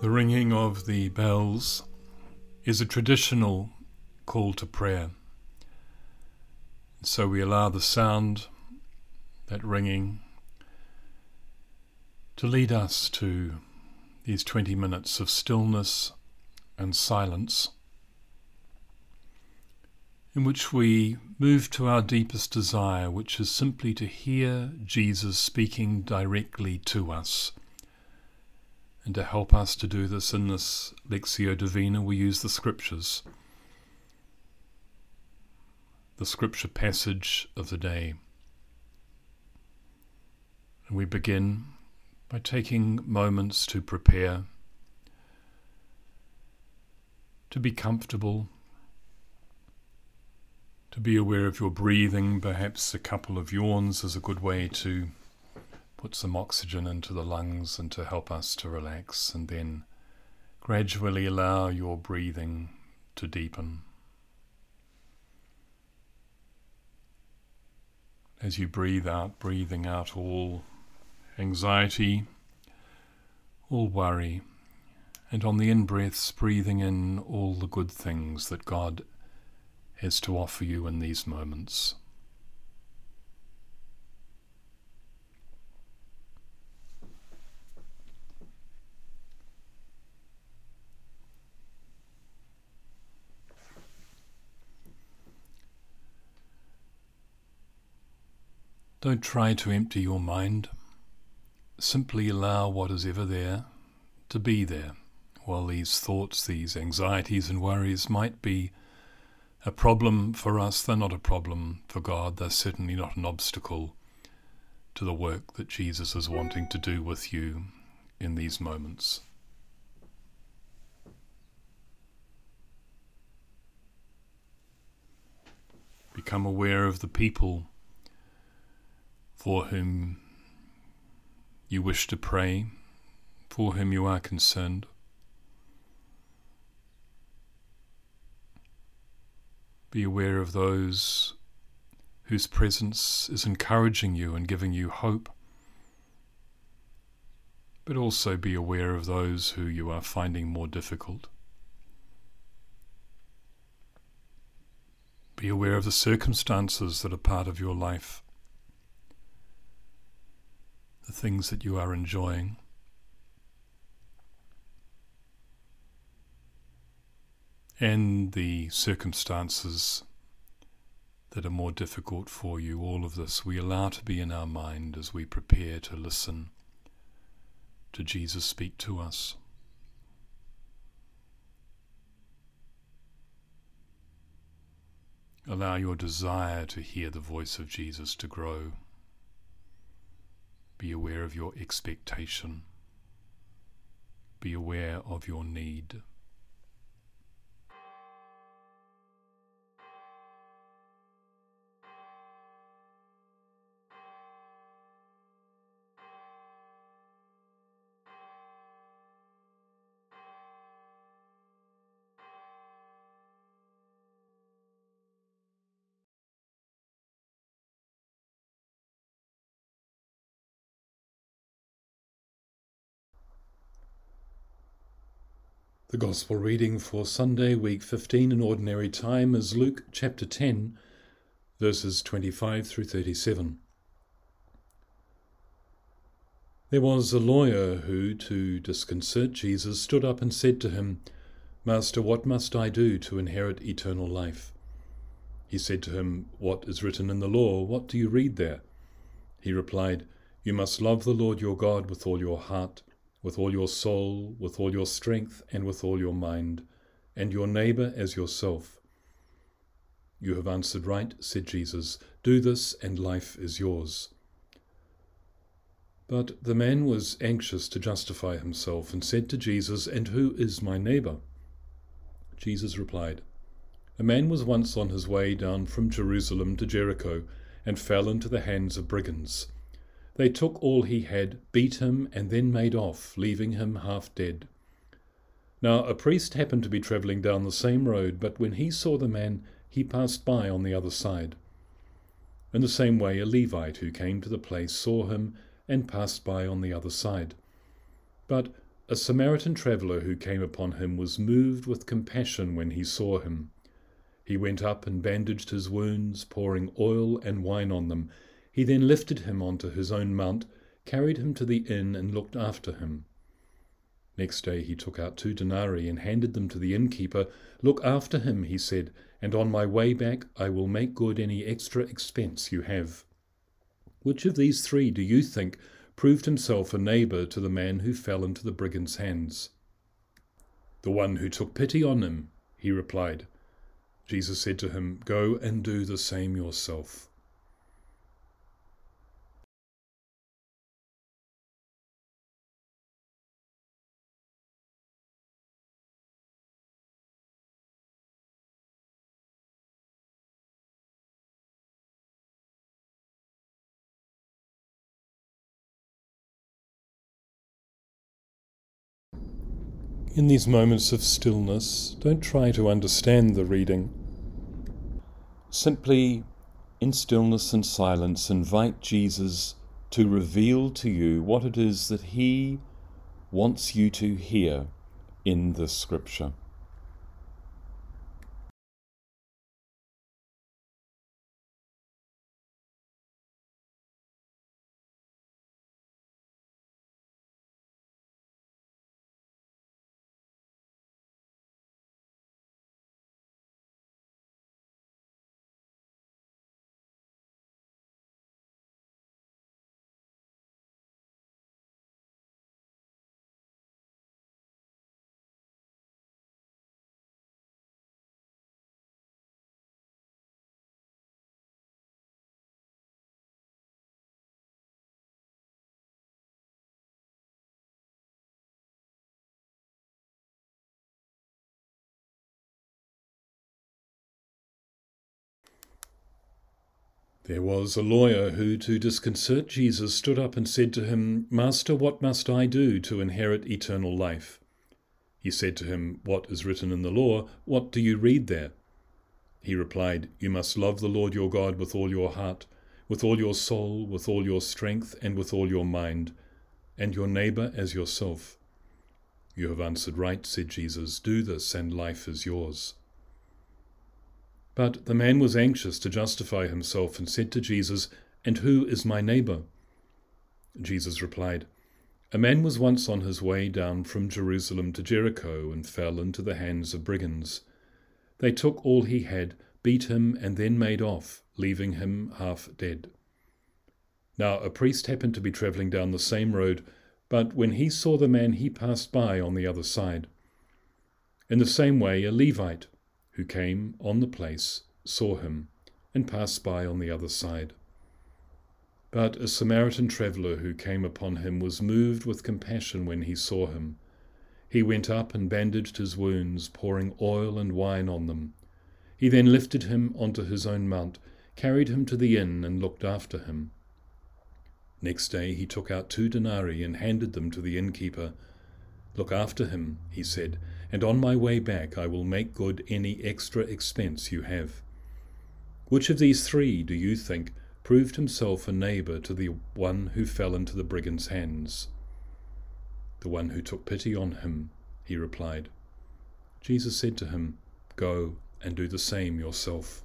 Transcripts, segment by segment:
The ringing of the bells is a traditional call to prayer. So we allow the sound, that ringing, to lead us to these 20 minutes of stillness and silence, in which we move to our deepest desire, which is simply to hear Jesus speaking directly to us. And to help us to do this in this Lectio Divina, we use the Scriptures, the Scripture passage of the day. And we begin by taking moments to prepare, to be comfortable, to be aware of your breathing. Perhaps a couple of yawns is a good way to put some oxygen into the lungs and to help us to relax, and then gradually allow your breathing to deepen. As you breathe out, breathing out all anxiety, all worry, and on the in-breaths, breathing in all the good things that God has to offer you in these moments. Don't try to empty your mind. Simply allow what is ever there to be there. While these thoughts, these anxieties and worries might be a problem for us, they're not a problem for God. They're certainly not an obstacle to the work that Jesus is wanting to do with you in these moments. Become aware of the people for whom you wish to pray, for whom you are concerned. Be aware of those whose presence is encouraging you and giving you hope, but also be aware of those who you are finding more difficult. Be aware of the circumstances that are part of your life, the things that you are enjoying. And the circumstances that are more difficult for you. All of this we allow to be in our mind as we prepare to listen to Jesus speak to us. Allow your desire to hear the voice of Jesus to grow. Be aware of your expectation. Be aware of your need. The Gospel reading for Sunday, week 15 in Ordinary Time is Luke chapter 10, verses 25 through 37. There was a lawyer who, to disconcert Jesus, stood up and said to him, "Master, what must I do to inherit eternal life?" He said to him, "What is written in the law? What do you read there?" He replied, "You must love the Lord your God with all your heart, with all your soul, with all your strength, and with all your mind, and your neighbor as yourself." "You have answered right," said Jesus. "Do this, and life is yours." But the man was anxious to justify himself and said to Jesus, "And who is my neighbor?" Jesus replied, "A man was once on his way down from Jerusalem to Jericho and fell into the hands of brigands. They took all he had, beat him, and then made off, leaving him half dead. Now a priest happened to be traveling down the same road, but when he saw the man, he passed by on the other side. In the same way, a Levite who came to the place saw him and passed by on the other side. But A Samaritan traveller who came upon him was moved with compassion when he saw him. He went up and bandaged his wounds, pouring oil and wine on them. He then lifted him onto his own mount, carried him to the inn, and looked after him. Next day he took out 2 denarii and handed them to the innkeeper. "Look after him," he said, "and on my way back I will make good any extra expense you have." Which of these 3 do you think proved himself a neighbor to the man who fell into the brigand's hands? "The one who took pity on him," he replied. Jesus said to him, "Go and do the same yourself." In these moments of stillness, don't try to understand the reading. Simply, in stillness and silence, invite Jesus to reveal to you what it is that he wants you to hear in this scripture. There was a lawyer who, to disconcert Jesus, stood up and said to him, "Master, what must I do to inherit eternal life?" He said to him, "What is written in the law? What do you read there?" He replied, "You must love the Lord your God with all your heart, with all your soul, with all your strength, and with all your mind, and your neighbor as yourself." "You have answered right," said Jesus. "Do this, and life is yours." But the man was anxious to justify himself and said to Jesus, "And who is my neighbor?" Jesus replied, "A man was once on his way down from Jerusalem to Jericho and fell into the hands of brigands. They took all he had, beat him, and then made off, leaving him half dead. Now a priest happened to be traveling down the same road, but when he saw the man, he passed by on the other side. In the same way, a Levite, who came on the place, saw him, and passed by on the other side. But a Samaritan traveller who came upon him was moved with compassion when he saw him. He went up and bandaged his wounds, pouring oil and wine on them. He then lifted him onto his own mount, carried him to the inn, and looked after him. Next day he took out 2 denarii and handed them to the innkeeper. "Look after him," he said, "and on my way back I will make good any extra expense you have." Which of these 3 do you think proved himself a neighbor to the one who fell into the brigand's hands? "The one who took pity on him," he replied. Jesus said to him, "Go and do the same yourself."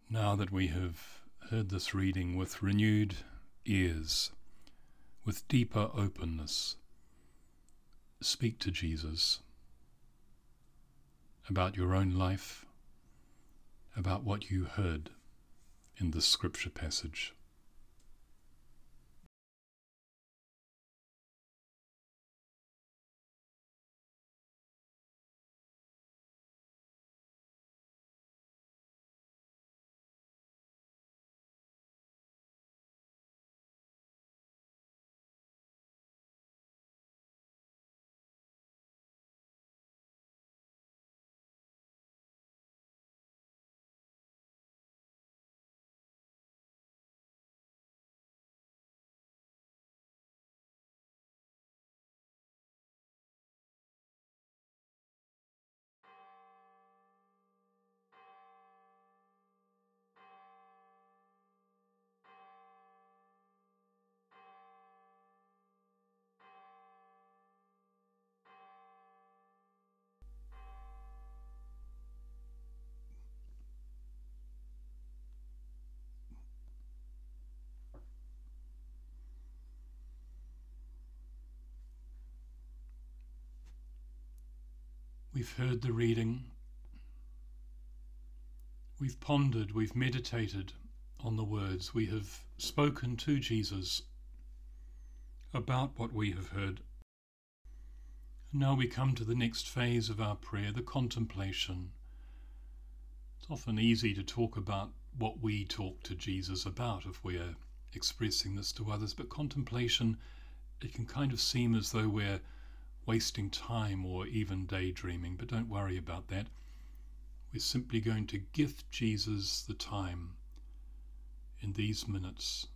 Now that we have heard this reading with renewed ears, with deeper openness, speak to Jesus about your own life, about what you heard in this scripture passage. We've heard the reading, we've pondered, we've meditated on the words, we have spoken to Jesus about what we have heard. And now we come to the next phase of our prayer, the contemplation. It's often easy to talk about what we talk to Jesus about if we're expressing this to others, but contemplation, it can kind of seem as though we're wasting time or even daydreaming, but don't worry about that. We're simply going to gift Jesus the time in these minutes.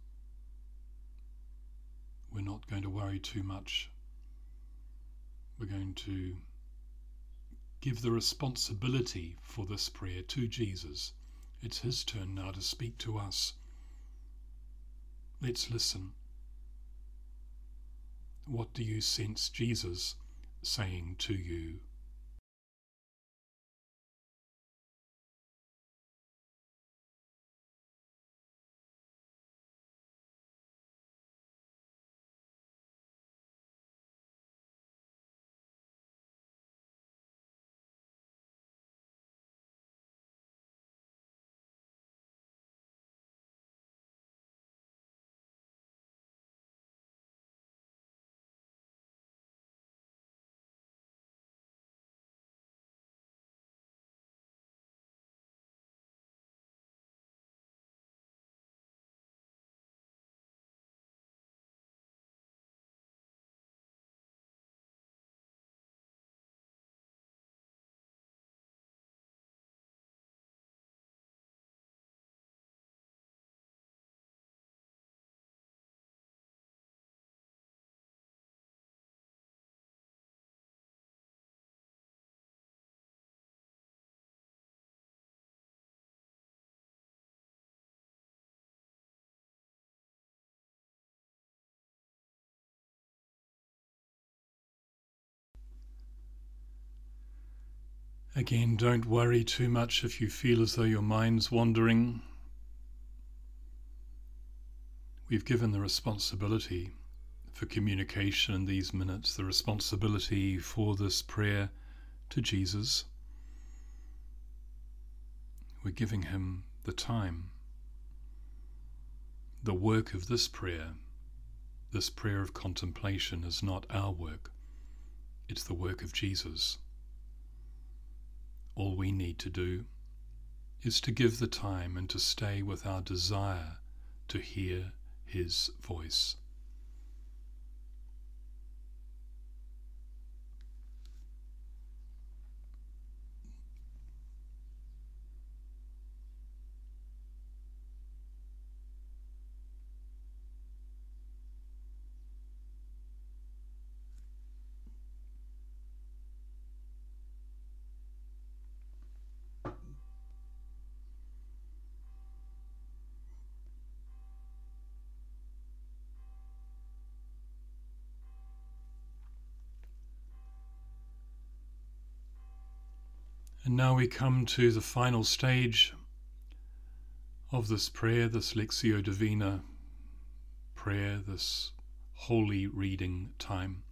We're not going to worry too much. We're going to give the responsibility for this prayer to Jesus. It's his turn now to speak to us. Let's listen. What do you sense Jesus saying to you? Again, don't worry too much if you feel as though your mind's wandering. We've given the responsibility for communication in these minutes, the responsibility for this prayer to Jesus. We're giving him the time. The work of this prayer of contemplation, is not our work. It's the work of Jesus. All we need to do is to give the time and to stay with our desire to hear his voice. And now we come to the final stage of this prayer, this Lectio Divina prayer, this holy reading time.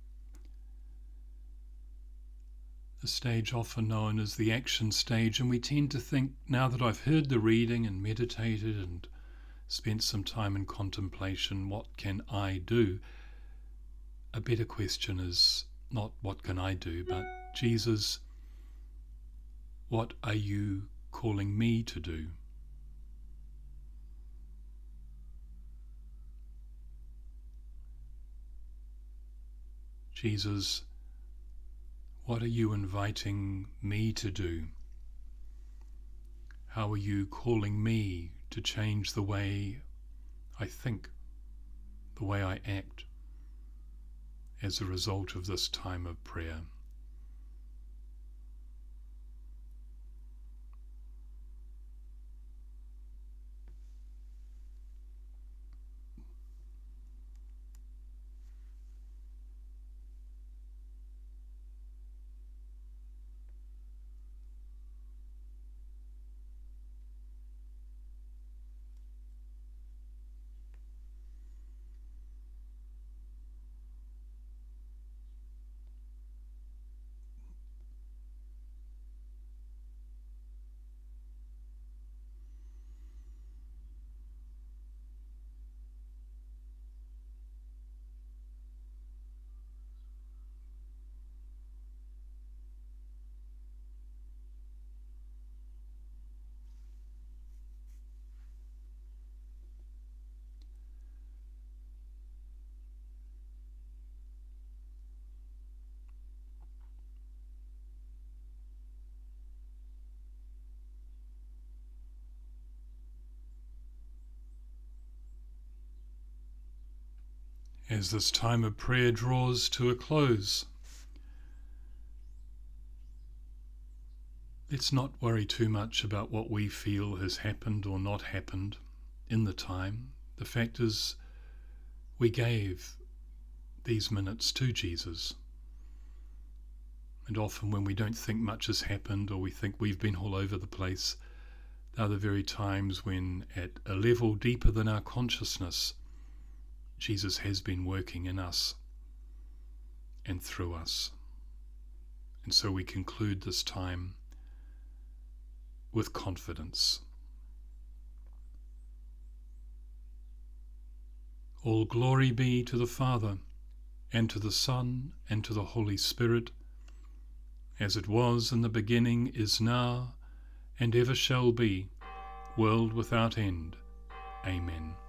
The stage often known as the action stage, and we tend to think, now that I've heard the reading and meditated and spent some time in contemplation, what can I do? A better question is not what can I do, but Jesus, what are you calling me to do? Jesus, what are you inviting me to do? How are you calling me to change the way I think, the way I act, as a result of this time of prayer? As this time of prayer draws to a close, let's not worry too much about what we feel has happened or not happened in the time. The fact is, we gave these minutes to Jesus. And often when we don't think much has happened, or we think we've been all over the place, they're the very times when, at a level deeper than our consciousness, Jesus has been working in us and through us. And so we conclude this time with confidence. All glory be to the Father, and to the Son, and to the Holy Spirit, as it was in the beginning, is now, and ever shall be, world without end. Amen.